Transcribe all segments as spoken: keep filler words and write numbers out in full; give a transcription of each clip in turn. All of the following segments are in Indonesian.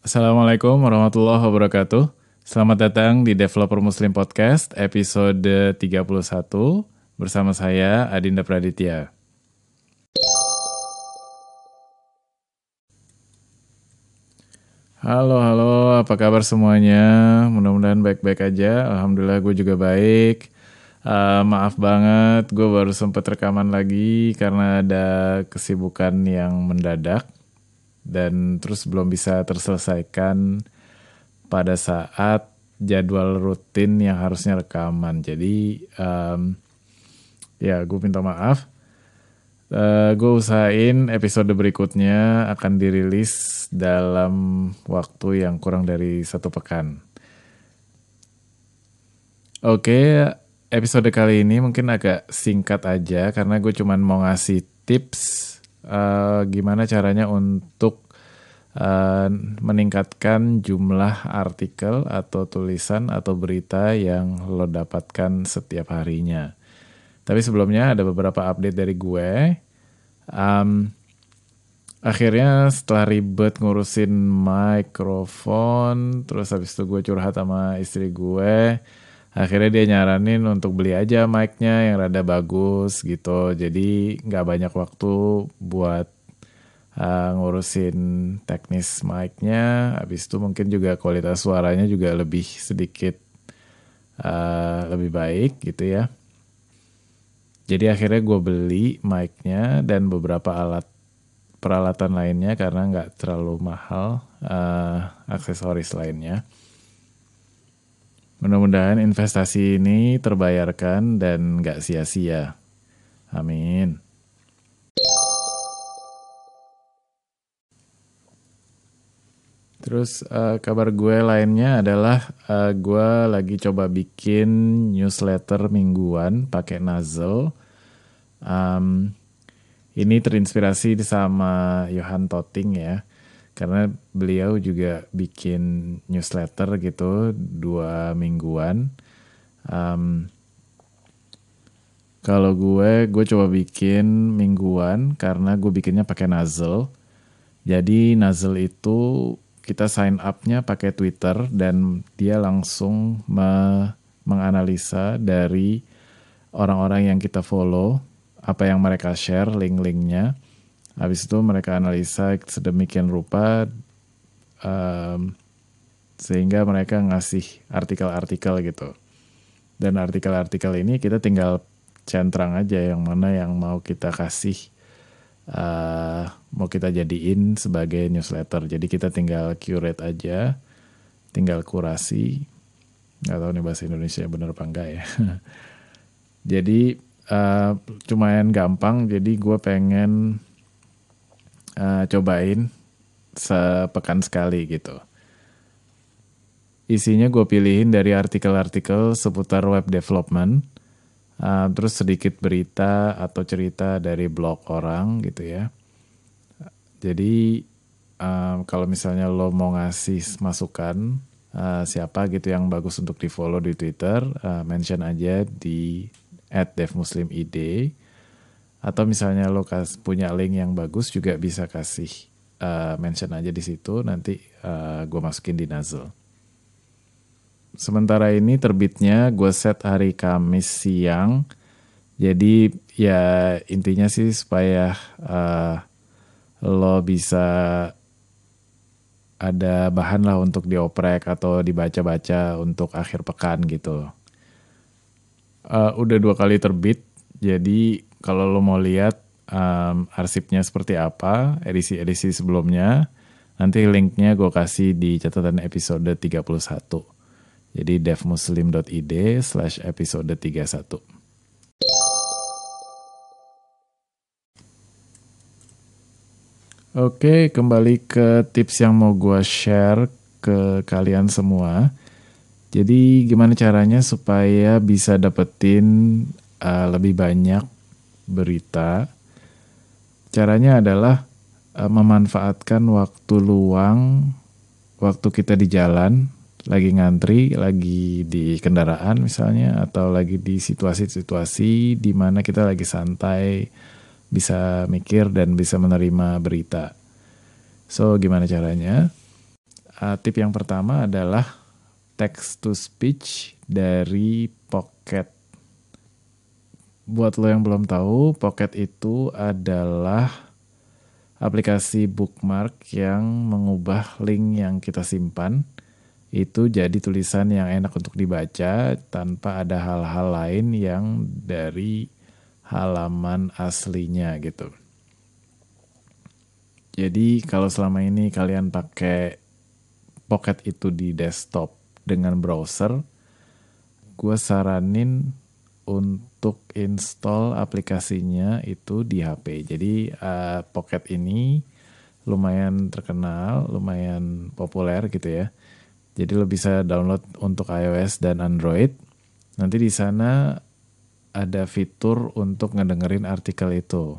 Assalamualaikum warahmatullahi wabarakatuh. Selamat datang di Developer Muslim Podcast episode tiga puluh satu bersama saya Adinda Praditya. Halo, halo, apa kabar semuanya? Mudah-mudahan baik-baik aja. Alhamdulillah gue juga baik. Uh, maaf banget, gue baru sempat rekaman lagi karena ada kesibukan yang mendadak dan terus belum bisa terselesaikan pada saat jadwal rutin yang harusnya rekaman. Jadi um, ya gue minta maaf. Uh, gue usahain episode berikutnya akan dirilis dalam waktu yang kurang dari satu pekan. Oke, episode kali ini mungkin agak singkat aja karena gue cuman mau ngasih tips uh, gimana caranya untuk uh, meningkatkan jumlah artikel atau tulisan atau berita yang lo dapatkan setiap harinya. Tapi sebelumnya ada beberapa update dari gue. Um, akhirnya setelah ribet ngurusin mikrofon, terus habis itu gue curhat sama istri gue, akhirnya dia nyaranin untuk beli aja mic-nya yang rada bagus gitu. Jadi nggak banyak waktu buat uh, ngurusin teknis mic-nya. Habis itu mungkin juga kualitas suaranya juga lebih sedikit uh, lebih baik gitu ya. Jadi akhirnya gue beli mic-nya dan beberapa alat peralatan lainnya karena nggak terlalu mahal uh, aksesoris lainnya. Mudah-mudahan investasi ini terbayarkan dan nggak sia-sia. Amin. Terus uh, kabar gue lainnya adalah uh, gue lagi coba bikin newsletter mingguan pakai Nuzzle. Um, ini terinspirasi sama Johan Totting ya, karena beliau juga bikin newsletter gitu dua mingguan. Um, kalau gue, gue coba bikin mingguan karena gue bikinnya pakai Nuzzle. Jadi Nuzzle itu kita sign up-nya pakai Twitter dan dia langsung me- menganalisa dari orang-orang yang kita follow, apa yang mereka share, link-linknya. Habis itu mereka analisa sedemikian rupa um, sehingga mereka ngasih artikel-artikel gitu. Dan artikel-artikel ini kita tinggal centrang aja yang mana yang mau kita kasih, uh, mau kita jadiin sebagai newsletter. Jadi kita tinggal curate aja, tinggal kurasi. Nggak tahu nih bahasa Indonesia bener apa enggak ya. Jadi uh, lumayan gampang, jadi gue pengen uh, cobain sepekan sekali gitu. Isinya gue pilihin dari artikel-artikel seputar web development, uh, terus sedikit berita atau cerita dari blog orang gitu ya. Jadi uh, kalau misalnya lo mau ngasih masukan uh, siapa gitu yang bagus untuk di follow di Twitter, uh, mention aja di at devmuslimid, atau misalnya lo kas, punya link yang bagus juga bisa kasih uh, mention aja di situ, nanti uh, gue masukin di Nuzzle. Sementara ini terbitnya gue set hari Kamis siang, jadi ya intinya sih supaya uh, lo bisa ada bahan lah untuk dioprek atau dibaca-baca untuk akhir pekan gitu. Uh, udah dua kali terbit, jadi kalau lo mau lihat um, arsipnya seperti apa, edisi-edisi sebelumnya, nanti linknya gue kasih di catatan episode tiga puluh satu. Jadi devmuslim.id slash episode tiga puluh satu. Oke, kembali ke tips yang mau gue share ke kalian semua. Jadi gimana caranya supaya bisa dapetin uh, lebih banyak berita? Caranya adalah uh, memanfaatkan waktu luang, waktu kita di jalan, lagi ngantri, lagi di kendaraan misalnya, atau lagi di situasi-situasi di mana kita lagi santai, bisa mikir dan bisa menerima berita. So gimana caranya? Uh, tip yang pertama adalah text to speech dari Pocket. Buat lo yang belum tahu, Pocket itu adalah aplikasi bookmark yang mengubah link yang kita simpan itu jadi tulisan yang enak untuk dibaca tanpa ada hal-hal lain yang dari halaman aslinya gitu. Jadi kalau selama ini kalian pakai Pocket itu di desktop dengan browser, gue saranin untuk install aplikasinya itu di H P. Jadi uh, Pocket ini lumayan terkenal, lumayan populer gitu ya. Jadi lo bisa download untuk iOS dan Android. Nanti di sana ada fitur untuk ngedengerin artikel itu.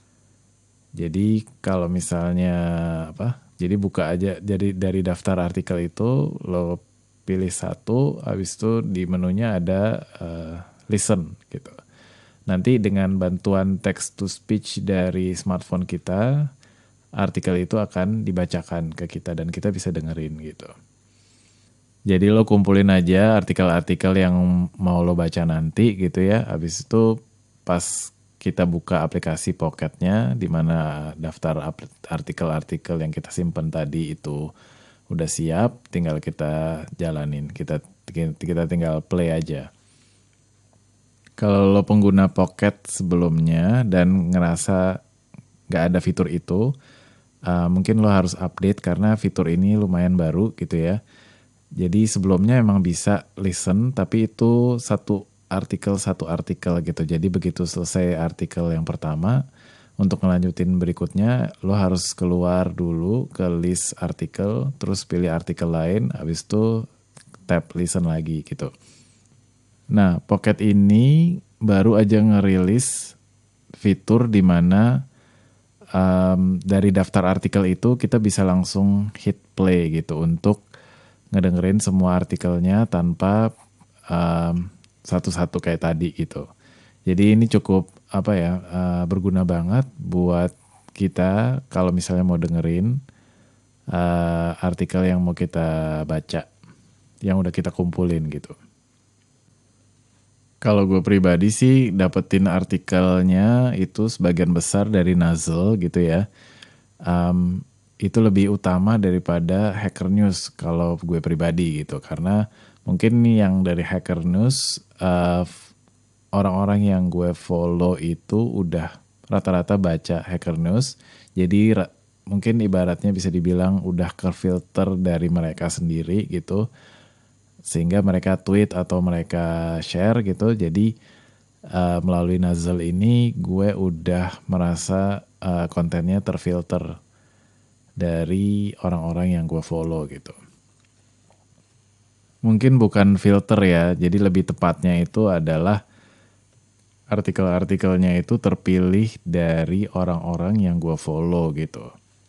Jadi kalau misalnya apa? Jadi buka aja jadi dari daftar artikel itu lo pilih satu, habis itu di menunya ada uh, listen gitu. Nanti dengan bantuan text to speech dari smartphone kita, artikel itu akan dibacakan ke kita dan kita bisa dengerin gitu. Jadi lo kumpulin aja artikel-artikel yang mau lo baca nanti gitu ya. Habis itu pas kita buka aplikasi Pocketnya, di mana daftar artikel-artikel yang kita simpen tadi itu udah siap, tinggal kita jalanin. Kita kita tinggal play aja. Kalau lo pengguna Pocket sebelumnya dan ngerasa nggak ada fitur itu, uh, mungkin lo harus update karena fitur ini lumayan baru gitu ya. Jadi sebelumnya emang bisa listen, tapi itu satu artikel satu artikel gitu. Jadi begitu selesai artikel yang pertama, untuk ngelanjutin berikutnya, lo harus keluar dulu ke list artikel, terus pilih artikel lain, habis itu tap listen lagi gitu. Nah, Pocket ini baru aja ngerilis fitur di mana um, dari daftar artikel itu kita bisa langsung hit play gitu untuk ngedengerin semua artikelnya tanpa um, satu-satu kayak tadi gitu. Jadi ini cukup apa ya uh, berguna banget buat kita kalau misalnya mau dengerin uh, artikel yang mau kita baca, yang udah kita kumpulin gitu. Kalau gue pribadi sih dapetin artikelnya itu sebagian besar dari Nuzzle gitu ya. Um, itu lebih utama daripada Hacker News kalau gue pribadi gitu. Karena mungkin nih yang dari Hacker News, uh, orang-orang yang gue follow itu udah rata-rata baca Hacker News. Jadi ra- mungkin ibaratnya bisa dibilang udah kefilter dari mereka sendiri gitu. Sehingga mereka tweet atau mereka share gitu. Jadi uh, melalui Nuzzle ini gue udah merasa uh, kontennya terfilter dari orang-orang yang gue follow gitu. Mungkin bukan filter ya, jadi lebih tepatnya itu adalah artikel-artikelnya itu terpilih dari orang-orang yang gue follow gitu.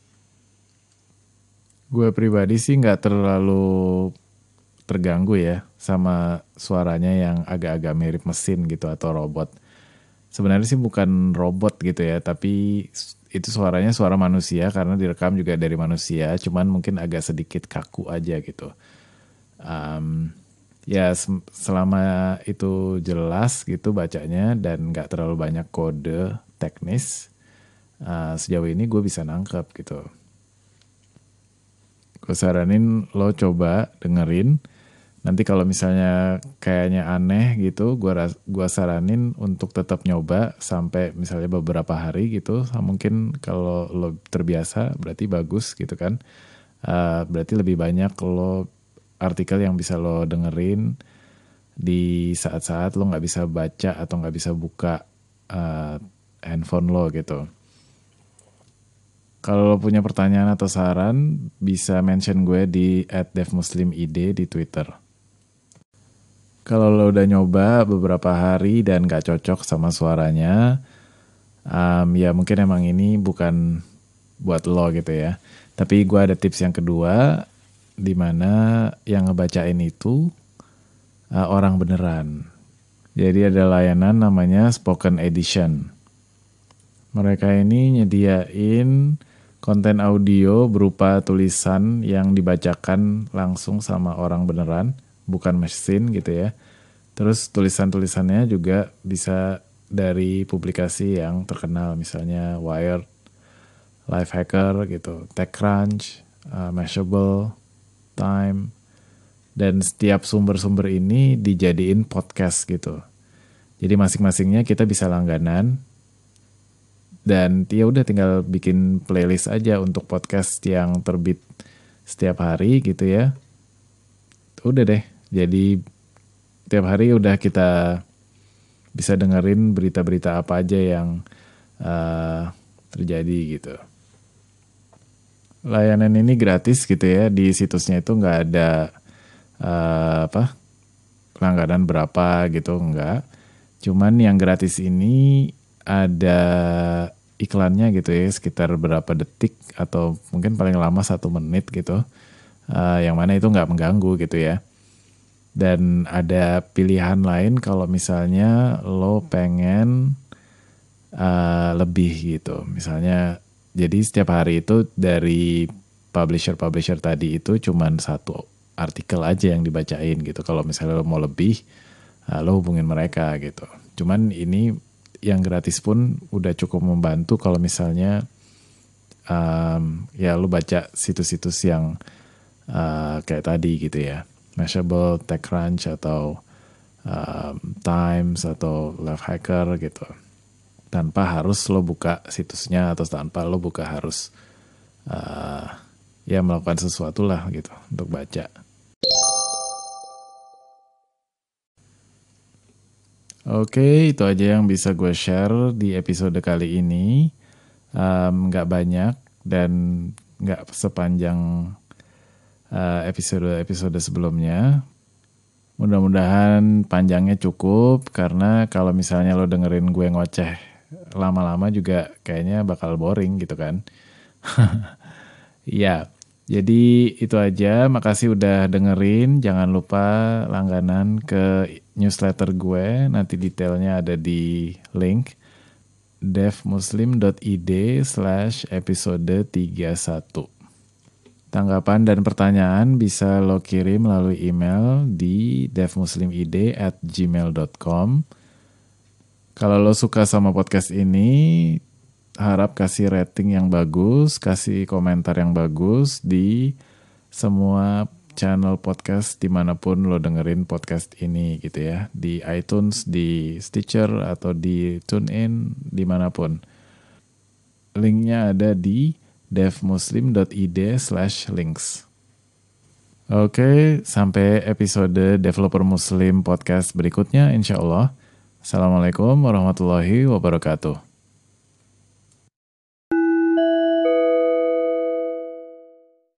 Gue pribadi sih gak terlalu terganggu ya sama suaranya yang agak-agak mirip mesin gitu atau robot. Sebenarnya sih bukan robot gitu ya, tapi itu suaranya suara manusia karena direkam juga dari manusia, cuman mungkin agak sedikit kaku aja gitu. Um, ya selama itu jelas gitu bacanya dan gak terlalu banyak kode teknis, uh, sejauh ini gue bisa nangkep gitu. Gue saranin lo coba dengerin. Nanti kalau misalnya kayaknya aneh gitu, gua gua saranin untuk tetap nyoba sampai misalnya beberapa hari gitu. Mungkin kalau lo terbiasa berarti bagus gitu kan. Uh, berarti lebih banyak lo artikel yang bisa lo dengerin di saat-saat lo nggak bisa baca atau nggak bisa buka uh, handphone lo gitu. Kalau lo punya pertanyaan atau saran, bisa mention gue di at devmuslimid di Twitter. Kalau lo udah nyoba beberapa hari dan gak cocok sama suaranya, um, ya mungkin emang ini bukan buat lo gitu ya. Tapi gue ada tips yang kedua, di mana yang ngebacain itu uh, orang beneran. Jadi ada layanan namanya Spoken Edition. Mereka ini nyediain konten audio berupa tulisan yang dibacakan langsung sama orang beneran, bukan mesin gitu ya. Terus tulisan-tulisannya juga bisa dari publikasi yang terkenal, misalnya Wired, Lifehacker gitu, TechCrunch, uh, Mashable, Time, dan setiap sumber-sumber ini dijadiin podcast gitu. Jadi masing-masingnya kita bisa langganan, dan ya udah tinggal bikin playlist aja untuk podcast yang terbit setiap hari gitu ya. Udah deh, jadi tiap hari udah kita bisa dengerin berita-berita apa aja yang uh, terjadi gitu. Layanan ini gratis gitu ya, di situsnya itu nggak ada uh, apa langganan berapa gitu, nggak. Cuman yang gratis ini ada iklannya gitu ya, sekitar berapa detik atau mungkin paling lama satu menit gitu, uh, yang mana itu nggak mengganggu gitu ya. Dan ada pilihan lain kalau misalnya lo pengen uh, lebih gitu. Misalnya, jadi setiap hari itu dari publisher-publisher tadi itu cuman satu artikel aja yang dibacain gitu. Kalau misalnya lo mau lebih, uh, lo hubungin mereka gitu. Cuman ini yang gratis pun udah cukup membantu kalau misalnya um, ya lo baca situs-situs yang uh, kayak tadi gitu ya. Mashable, TechCrunch, atau um, Times, atau Lifehacker gitu. Tanpa harus lo buka situsnya, atau tanpa lo buka harus uh, ya melakukan sesuatu lah gitu untuk baca. Oke, itu aja yang bisa gue share di episode kali ini. Um, gak banyak dan gak sepanjang episode-episode sebelumnya. Mudah-mudahan panjangnya cukup, karena kalau misalnya lo dengerin gue ngoceh lama-lama juga kayaknya bakal boring gitu kan. Ya, jadi itu aja. Makasih udah dengerin. Jangan lupa langganan ke newsletter gue. Nanti detailnya ada di link devmuslim.id slash episode tiga puluh satu. Tanggapan dan pertanyaan bisa lo kirim melalui email di devmuslimid at gmail dot com. Kalau lo suka sama podcast ini, harap kasih rating yang bagus, kasih komentar yang bagus di semua channel podcast dimanapun lo dengerin podcast ini gitu ya. Di iTunes, di Stitcher, atau di TuneIn, dimanapun. Linknya ada di devmuslim.id slash links. Oke, sampai episode Developer Muslim Podcast berikutnya insya Allah. Assalamualaikum warahmatullahi wabarakatuh.